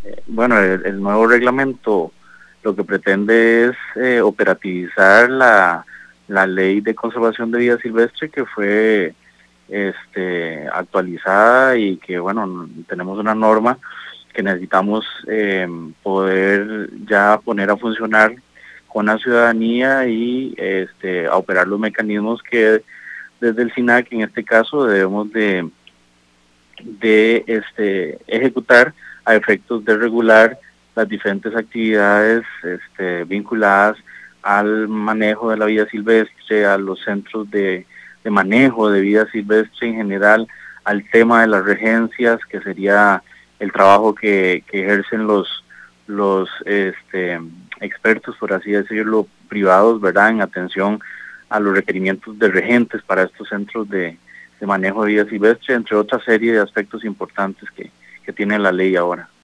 Bueno, el nuevo reglamento lo que pretende es operativizar la ley de conservación de vida silvestre que fue actualizada y que, bueno, tenemos una norma que necesitamos poder ya poner a funcionar con la ciudadanía y a operar los mecanismos que desde el SINAC en este caso debemos de ejecutar a efectos de regular las diferentes actividades vinculadas al manejo de la vida silvestre, a los centros de manejo de vida silvestre en general, al tema de las regencias, que sería el trabajo que ejercen los expertos, por así decirlo, privados, ¿verdad?, en atención a los requerimientos de regentes para estos centros de manejo de vida silvestre, entre otra serie de aspectos importantes que tiene la ley ahora.